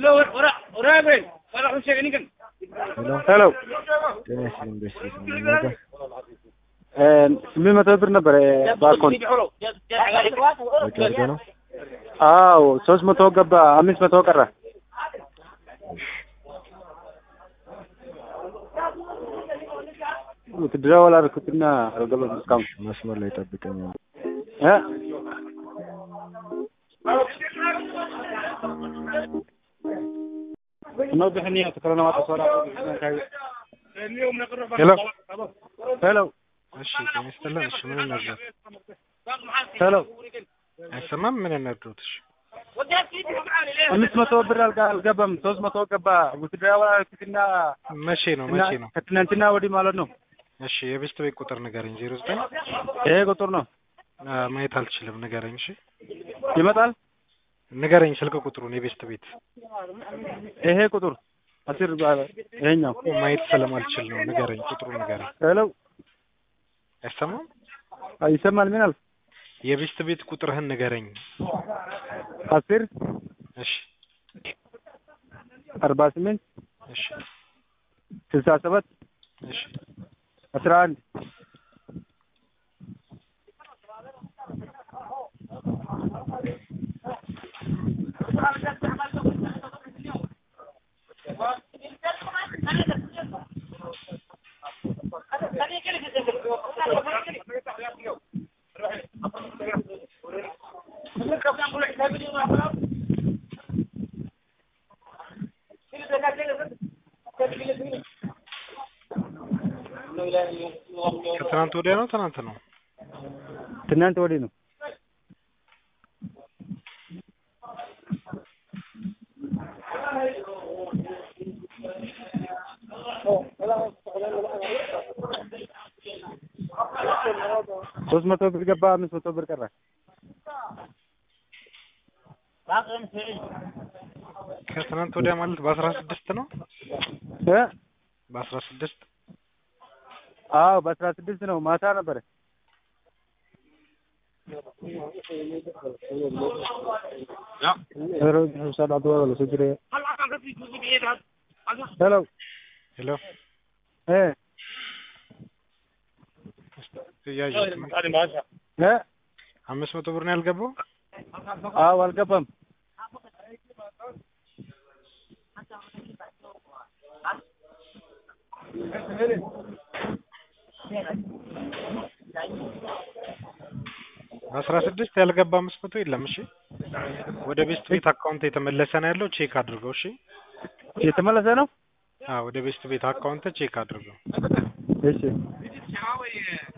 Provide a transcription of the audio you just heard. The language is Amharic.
ሄሎ ስምንት መቶ ብር ነበር በአካውንት። አዎ 300 ገባ፣ 500 ቀረ። ውትድራው አላደረኩትና አልገባም እስካሁን። መስመር ላይ ጠብቀኝ ነው በህኒያ ተከራና ማጣ ሶራ ሄሎ ሄሎ እሺ ተነስተልን። እሺ ምን ነበር? ሄሎ አይሰማም። ምን ነበር? እሺ 500 ብር አልገባም፣ 300 ገባ። ውትድራው አላደረኩትና መቼ ነው ከትናንትና ወዲህ ማለት ነው። እሺ የቤስት ቤት ቁጥር ንገረኝ። 09 ይሄ ቁጥር ነው። ማየት አልችልም። ንገረኝ። እሺ ይመጣል። ንገረኝ ስልክ ቁጥሩን የቤስት ቤት። ይሄ ቁጥር 10 ባለ ይሄኛው ማየት ስለማልችል ነው። ንገረኝ ቁጥሩን ንገረኝ። ሄሎ አይሰማም? ይሰማል። ምን አልክ? የቤስት ቤት ቁጥርህን ንገረኝ። 10 እሺ 48 እሺ 67 እሺ 11 ከትናንት ወዲያ ነው? ትናንት ነው? ትናንት ወዲህ ነው። ሶስት መቶ ብር ገባ፣ 500 ብር ቀረ። ከትናንት ወዲያ ማለት በ16 ነው? በ16 አዎ በ16 ነው። ማታ ነበር። ሄሎ ሄሎ እ 500 ብር ነው ያልገባው? አዎ አልገባም። በ16 ያልገባ 500 የለም። እሺ ወደ ቤስት ቤት አካውንት የተመለሰ ነው ያለው። ቼክ አድርገው። እሺ የተመለሰ ነው? ወደ ቤስት ቤት አካውንት ቼክ አድርገው። እሺ